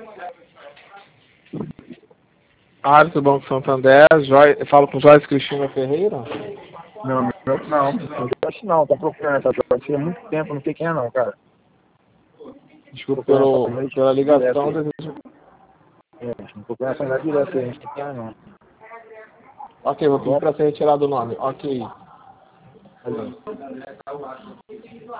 Área do Banco Santander, falo com Joyce Cristina Ferreira. Não, Joyce não, tá procurando essa Joyce há muito tempo, não sei quem é não, cara. Desculpa pela ligação. Não procurando essa mulher direto aí, não sei quem é não. Ok, vou pedir pra ser retirado o nome. Ok. Valeu.